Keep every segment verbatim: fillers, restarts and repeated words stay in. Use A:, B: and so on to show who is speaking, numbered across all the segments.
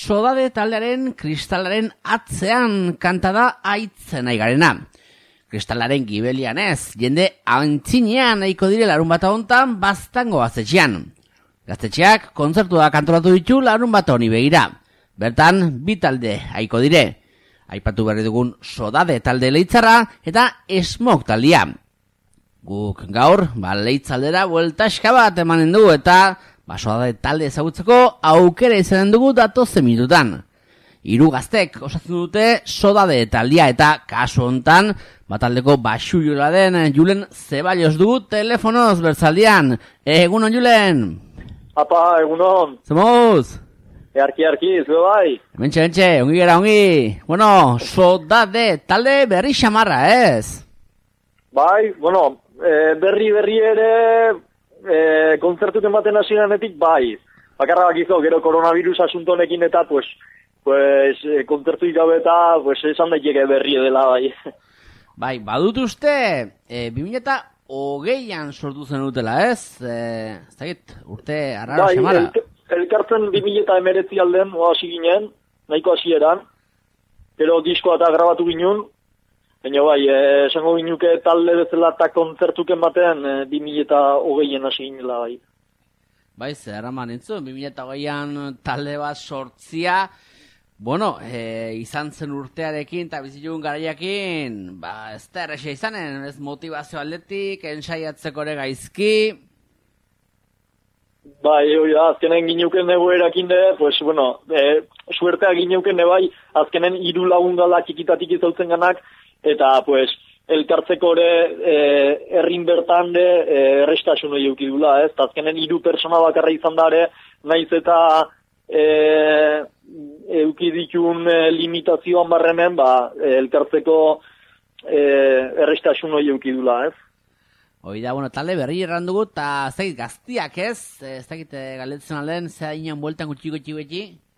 A: Sodade taldearen Kristalaren atzean kanta da aitzen nahi garena. Kristalaren gibelian ez, jende antzinean nahiko dire larun bata hontan baztango gaztetxean. Gaztetxeak kontzertua kantolatu ditu larun bata honi begira. Bertan, bi talde haiko dire. Aipatu berri dugun Sodade talde leitzarra eta Smok taldea. Guk gaur, ba, leitzaldera bueltaska bat emanen dugu eta ba, Sodade talde ezagutzeko aukera izanen dugu datozen minutan. Hiru gaztek osatzen dute Sodade taldea eta kasu hontan bataldeko baxuiola den Julen Zeballos dugu telefonoz bertzaldian. Egunon, Julen!
B: Apa, egunon!
A: Zemoz!
B: Earki, arki, zue bai?
A: Mentxe, mentxe, ongi gara, ongi! Bueno, Sodade talde berri xamarra, ez?
B: Bai, bueno, e, berri berri ere e, kontzertuten baten hasienetik bai. Bakarra bakizo, gero koronavirus asuntonekin eta, pues, pues, e, kontzertu ikabe eta, pues, esan daiteke berri dela bai.
A: Bai, badut uste, e, bi mila hogeian sortu zen dutela, ez? E, ez dakit, urte arraro
B: bai,
A: xamara.
B: El, elkartzen bi mila hemeretzi alden, hasi ginen, nahiko hasieran, gero diskoa eta grabatu ginen, baina bai, eh, esango ginuke talde bezala eta kontzertuken batean eh, bi mila hogeien hasi ginela bai.
A: Bai, zer eman entzun, bi mila hogeian talde bat sortzia, bueno, e, izan zen urtearekin eta bizitun garaiakin, ba, ez da errexea izanen, ez motivazio aldetik, ensaiatzeko ere gaizki.
B: Bai, oi, azkenen gineuken egoerakin de, pues, bueno, e, suertea gineuken de bai, azkenen hiru lagun gala txikitatik izautzen ganak, eta, pues, elkartzeko ere e, errin bertan de e, errestasun hori eukidula, ez? Azkenen hiru persona bakarra izan dare, naiz eta e, eukidikun e, limitazioan barrenen, ba, e, elkartzeko e, errestasun hori eukidula, ez?
A: Hoi da, bueno, talde berri errandugu, eta zait gaztiak ez, ez dakit galetzen alden, zea inan bueltan gutxi gutxi gutxi?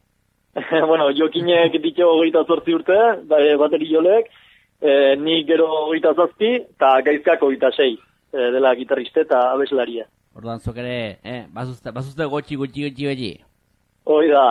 B: Bueno, jokinek ditio hogeita zortzi urte, bateri jolek, e, ni gero hogeita zazpi, eta gaizkak hogeita sei, e, dela gitarriste eta abeslaria.
A: Orduan zok ere, eh, bazuzte, bazuzte gutxi gutxi gutxi gutxi?
B: Hoi da.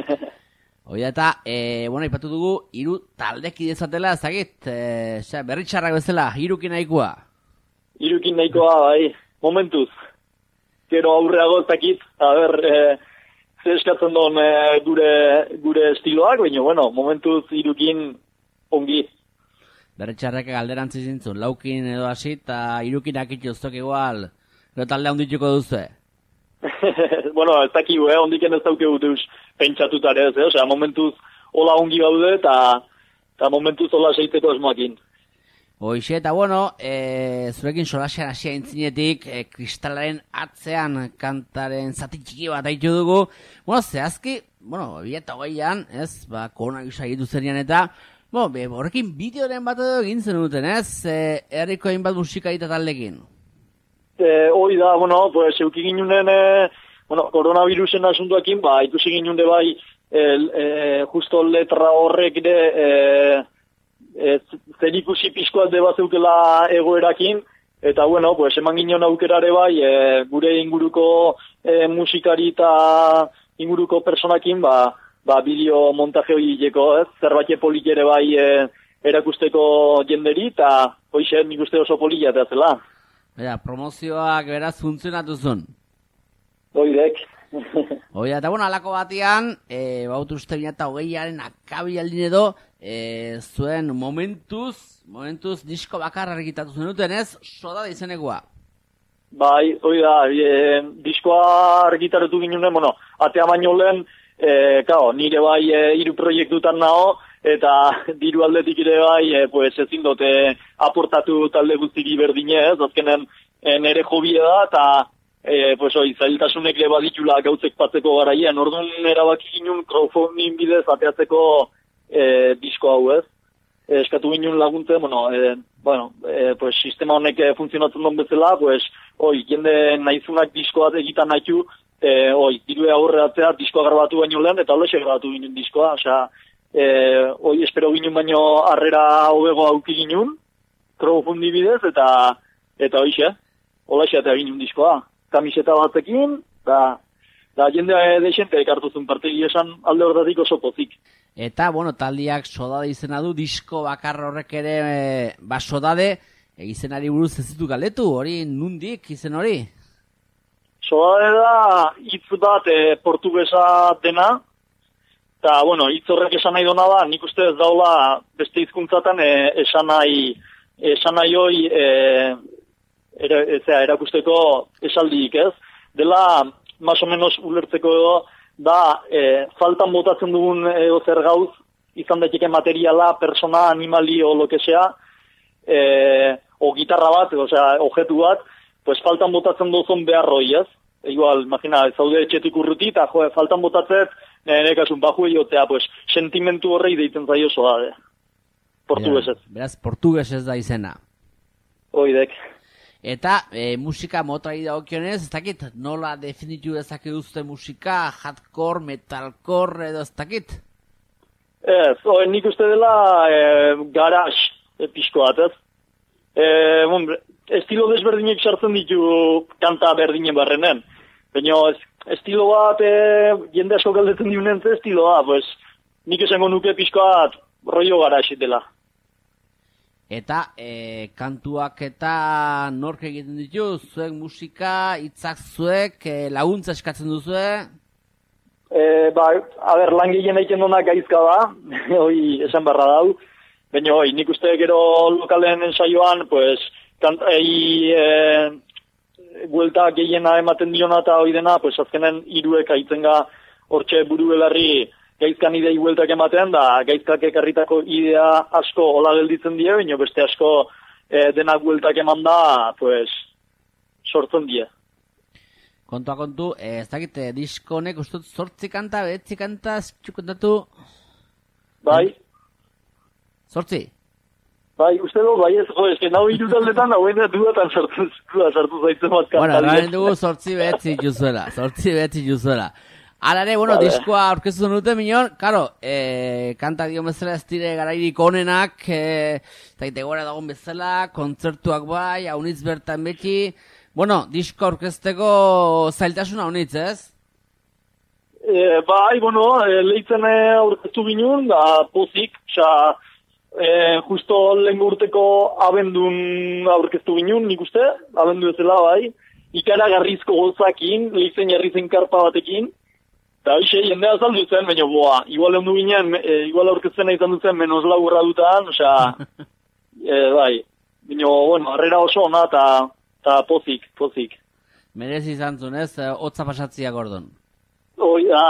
A: Hoi da, eta, e, bueno, ipatu dugu, hiru taldeki dezatela, ez dakit, e, berri txarrak bezala, hirukin nahikoa.
B: Hirukin nahikoa, bai, momentuz. Gero aurreago ez dakit, a ber, e, ze eskatzen duen e, gure, gure estiloak, baina, bueno, momentuz hirukin ongi.
A: Berretxarrek galderantzi zintzun, laukin edo hasi, eta hirukin akitzu ztok igual, gero talde ondituko duzu.
B: Bueno, ez dakigu, eh, ondiken ez daukegu deus pentsatutare ez, eh? Osea, momentuz hola ongi gaude, eta, eta momentuz hola seiteko esmoakin.
A: Hoixe, eta bueno, e, zurekin solasean hasia intzinetik, e, Kristalaren atzean kantaren zati txiki bat haitu dugu. Bueno, zehazki, bueno, bi eta hogeian, ez, ba, koronavirusa egitu zenian eta, bueno, be, horrekin bideoren bat edo egin zen duten, ez, e, herriko hainbat musika eta taldekin.
B: E, hoi da, bueno, pues, euki ginunen, e, bueno, koronavirusen asuntuakin, ba, ikusi ginunde bai, e, e, justo letra horrek de, e, Ez, zer ikusi pixkoat deba zeukela egoerakin, eta bueno, pues, eman ginen aukerare bai, e, gure inguruko e, musikari eta inguruko personakin, ba, ba bideo montaje hori jeko, ez? Zerbait polik ere bai e, erakusteko jenderi, eta hoize nik uste oso polilla eta zela.
A: Bera, promozioak beraz funtzionatu zuen.
B: Oidek.
A: Oida, eta bueno, alako batian, e, bautu uste bi eta hogeiaren akabi aldin edo, e, zuen momentuz, momentuz disko bakarra argitatu zen duten ez, Sodade izenekoa.
B: Bai, hoi da, e, diskoa argitaratu ginen, bueno, atea baino lehen, e, kao, nire bai e, hiru proiektutan nago, eta diru aldetik ere bai, e, pues, ezin dute aportatu talde guztiki berdine ez, azkenen e, nire hobie da, eta E, pues oi, zailtasunek ere baditula gautzek patzeko garaian, orduan erabaki ginen crowdfunding bidez ateatzeko e, disko hau ez. E, eskatu ginen laguntze, bueno, e, bueno e, pues, sistema honek funtzionatzen duen bezala, pues, oi, jende nahizunak diskoa egitan nahitu, e, oi, dirue aurreatzea diskoa grabatu baino lehen, eta olexe grabatu ginen diskoa, osea, e, oi, espero ginen baino harrera hobego auki ginen, crowdfunding bidez, eta, eta oixe, olexe eta ginen diskoa. Kamiseta batzekin, da, Da, jende desente ekartuzun partegi esan alde horretik oso pozik.
A: Eta, bueno, taldiak Sodade izena du, disko bakar horrek ere, e, ba, Sodade, e, izenari buruz ez ditu galdetu, hori nundik izen hori?
B: Sodade da hitz bat e, portugesa dena, eta, bueno, hitz horrek esan nahi dona da, nik uste ez daula beste hizkuntzatan e, esan nahi, esan nahi hoi e, era, ezea, erakusteko esaldiik, ez? Dela, más o menos ulertzeko edo, da, e, faltan botatzen dugun edo zer gauz, izan daiteke materiala, persona, animali o lo que sea, e, o gitarra bat, o sea, objetu bat, pues faltan botatzen duzun beharroi, ez? Igual, imagina, zaude etxetik urruti, eta jo, faltan botatzet, nire kasun, baju egotea, pues, sentimentu horrei deitzen zaio Sodade. Portuguesez.
A: Beraz, portuguesez da izena.
B: Oidek.
A: Eta e, musika motari dagokionez, ez dakit, nola definitu dezake duzte musika, hardcore, metalcore edo ez dakit?
B: Ez, o, nik uste dela e, garage e, pixko bat, ez? E, bon, estilo desberdinek sartzen ditu kanta berdinen barrenen. Baina estilo bat, e, jende asko galdetzen diunen ze estiloa, pues, nik esango nuke pixko bat rollo garage dela.
A: Eta e, kantuak eta nork egiten ditu, zuek musika, hitzak zuek, e, laguntza eskatzen duzue?
B: E, ba, a ber, lan gehien egiten dona gaizka da, hoi esan barra dau, baina hoi, nik uste gero lokalen ensaioan, pues, kantai e, guelta gehiena ematen diona eta hoi dena, pues, azkenen hiruek aitzen ga hortxe buru belarri gaizkan idei bueltak ematen, da gaizkak ekarritako idea asko hola gelditzen die, baina beste asko e, denak bueltak eman da, pues, sortzen die.
A: Kontua kontu, eh, ez dakit, eh, disko honek ustut zortzi kanta, behetzi kanta, zitxu kontatu?
B: Bai?
A: Zortzi?
B: Bai, uste du, bai ez, jo, ez que nahu irutaldetan, hauen da duetan sartu, sartu zaitzen bat kanta.
A: Bueno, garen dugu zortzi behetzi juzuela, zortzi behetzi juzuela. Hala ere, bueno, vale. Diskoa aurkeztu dute minon, karo, e, kanta dio bezala ez dire garairik onenak, e, zaite gora dagoen bezala, kontzertuak bai, haunitz bertan beti, bueno, disko aurkezteko zailtasun haunitz, ez?
B: E, bai, bueno, e, lehitzen aurkeztu binun, da pozik, xa, e, justo lehen urteko abendun aurkeztu binun, nik uste, abendu ezela bai, ikara garrizko gozakin, lehitzen jarrizen karpa batekin, eta hoxe, jendea azaldu zen, baina boa, igual egun du ginen, e, igual aurkezten izan duzen, menos laburra dutan, osea, e, bai, baina, bueno, harrera oso ona, eta pozik, pozik.
A: Merez izan zuen, ez, hotza pasatzia gordon.
B: Hoi da.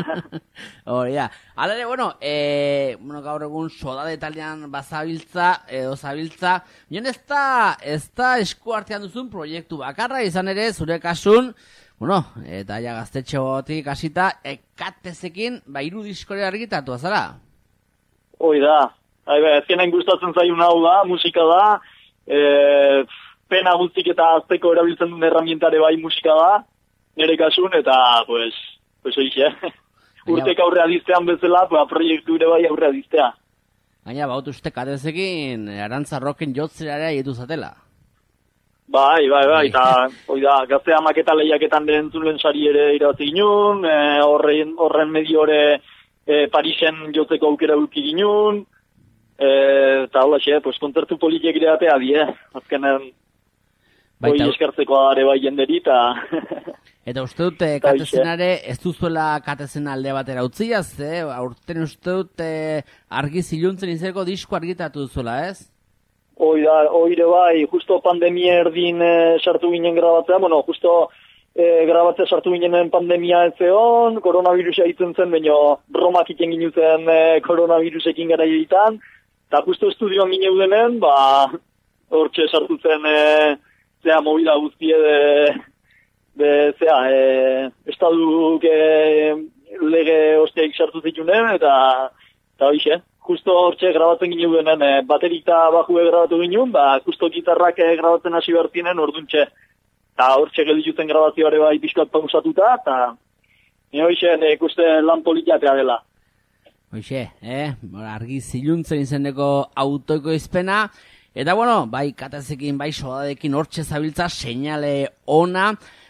A: Hoi da. Hala ere, bueno, e, bueno, gaur egun Sodade taldean bazabiltza, edo zabiltza, bion ez da, ez da esku artean duzun proiektu bakarra, izan ere, zure kasun, bueno, eta ja gaztetxe gotik hasita, ekatezekin, ba, hiru diskore argitatu, azara?
B: Hoi da. Ezkenain gustatzen zaiun hau da, musika da, e, pena guztik eta azteko erabiltzen duen herramientare bai musika da, nire kasun, eta, pues, pues oixe, urtek aurrea diztean bezala, ba, proiektu ere bai aurrea diztea.
A: Gaina, baut uste katezekin, Arantza Rocken jotzera egitu zatela.
B: Bai, bai, bai, eta hoi da, gaztea maketa lehiaketan berentzun lehen sari ere irabazi ginen, e, horren, horren medio ore e, Parisen jotzeko aukera duki ginen, e, eta hola xe, pues, kontzertu politiek ere atea die, azkenen hoi eskertzeko are bai jenderi, eta...
A: Eta uste dut, eh, katezenare ez duzuela katezen alde batera utziaz, eh? Aurten uste dut eh, argi ziluntzen izeko disko argitatu duzuela, ez?
B: Hoi da, hoire bai, justo pandemia erdin e, sartu ginen grabatzea, bueno, justo e, grabatzea sartu ginen pandemia ez zeon, koronavirusa hitzen zen, baina Romak iken ginuzen e, koronavirusekin gara editan, eta justo estudioan gine udenen, ba, hortxe sartu zen, e, zea, movida guztie de, de zea, e, estaduk e, lege osteik sartu zitunen, eta, eta hoxe. Justo hortxe grabatzen ginen denen, e, baterik eta bajue grabatu ginen, ba, justo gitarrak e, grabatzen hasi bertinen orduntxe. Eta hortxe geldituten grabazioare bai pixkat pausatuta, eta nire hoxe ikuste lan politiatea dela.
A: Hoxe, eh? Argi ziluntzen izeneko autoiko izpena, eta bueno, bai katezekin, bai Sodadekin hortxe zabiltza, seinale ona,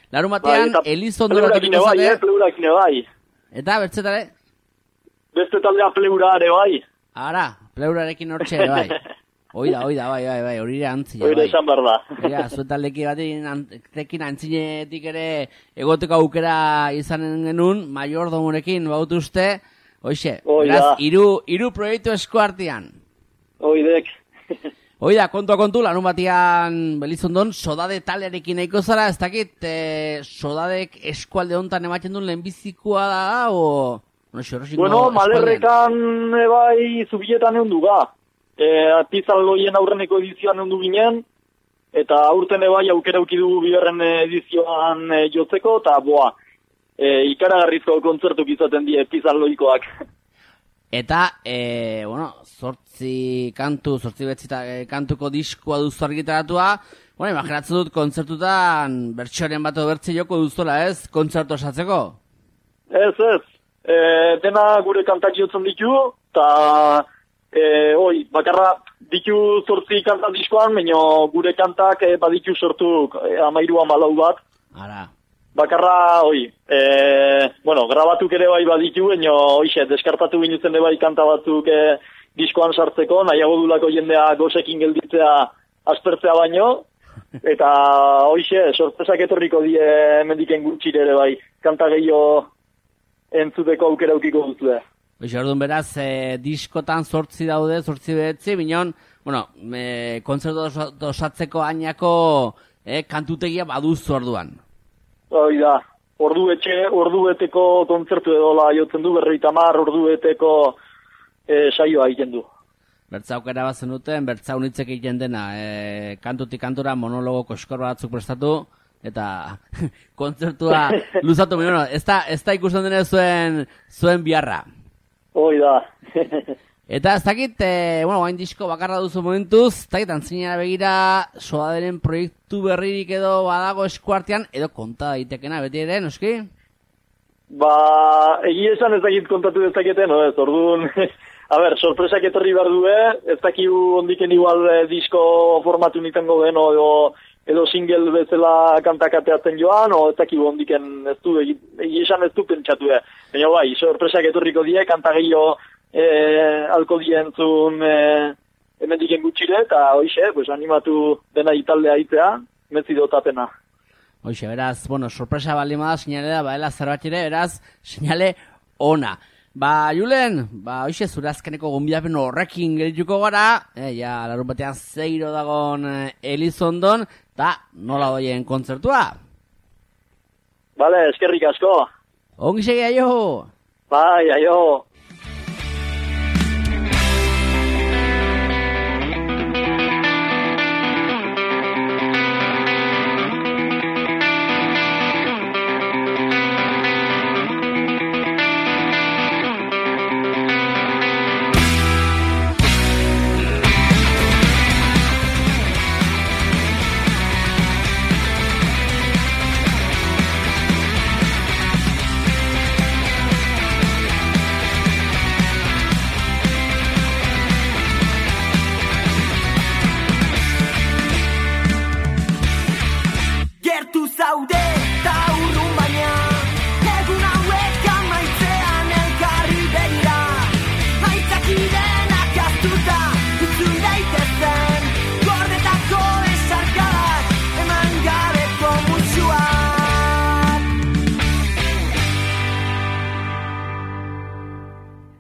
A: Larun batean,
B: bai,
A: Elizondo
B: pleurakin bai, eh, pleurakin bai.
A: Eta, bertzetare?
B: Beste taldea pleura ere bai.
A: Ara, pleurarekin hortxe ere bai. Oida, oida, bai, bai, bai, hori ere antzia,
B: bai. Hori esan behar da.
A: Ja, zuetaldeki batekin antzinetik ere egoteko aukera izanen genuen, mayordomurekin baut uste, hoxe, beraz, iru, iru proiektu esku artean.
B: Oidek.
A: Oida, kontua kontu, larun batian Belizondon, sodade talearekin nahiko zara, ez dakit, e, sodadek eskualde hontan ematen duen lehenbizikoa da, o... Bueno,
B: bueno malerrekan e, bai zubietan egon duga. E, Pizalgoien aurreneko edizioan egon du ginen, eta aurten bai aukera uki dugu bigarren edizioan e, jotzeko, eta boa, e, ikaragarrizko kontzertuk izaten die Pizalgoikoak.
A: Eta, e, bueno, zortzi kantu, zortzi betzita e, kantuko diskoa duzu argitaratua, bueno, imaginatzen dut kontzertutan bertsoren bat bertzi joko duzuela, ez? Kontzertu osatzeko?
B: Ez, ez. E, dena gure kantak jotzen ditu, eta e, oi, bakarra ditu zortzi kantak diskoan, baina gure kantak e, baditu sortu e, amairu amalau bat.
A: Ara.
B: Bakarra, oi, e, bueno, grabatuk ere bai baditu, baina oixe, deskartatu binutzen ere bai kanta batzuk e, diskoan sartzeko, nahiago dulako jendea gozekin gelditzea aspertzea baino, eta oixe, sorpresak etorriko die mendiken gutxire ere bai, kanta gehiago entzuteko aukera aukiko duzu da.
A: Oixe, orduan beraz, e, diskotan zortzi daude, zortzi behetzi, bineon, bueno, e, kontzertu osatzeko ainako e, kantutegia baduzu orduan.
B: Hoi da, ordu etxe, ordu beteko kontzertu edola jotzen du, berreita mar, ordu beteko e, saioa egiten du.
A: Bertza aukera bat zenuten, bertza unitzek egiten dena, e, kantutik kantura monologo koskor batzuk prestatu, eta kontzertua luzatu, bueno, ez da, ez da ikusten dene zuen, zuen biharra.
B: Hoi da.
A: Eta ez dakit, e, bueno, hain disko bakarra duzu momentuz, ez dakit, antzinera begira, sodaderen proiektu berririk edo badago eskuartean, edo konta daitekena, beti ere, noski?
B: Ba, egia esan ez dakit kontatu ez dakiten, no ez, orduan, a ber, sorpresak etorri behar du, ez dakiu ondiken igual eh, disko formatu nitengo den, edo, edo single bezala kantakateatzen joan, o ez dakiu ondiken ez du, egia esan ez du pentsatu, eh. Baina bai, sorpresak etorriko die, kanta gehiago, E, alko dientzun e, emendiken gutxire, eta hoxe, pues, animatu dena italdea itea, metzi dotapena.
A: Hoxe, beraz, bueno, sorpresa balima da, sinale da, baela zerbatxire, beraz, sinale ona. Ba, Julen, ba, hoxe, zure azkeneko gonbidapen horrekin gerituko gara, e, ja, larun batean zeiro dagon e, Elizondon, eta nola doien kontzertua?
B: Bale, eskerrik asko.
A: Ongi segi, aio!
B: Bai, aio!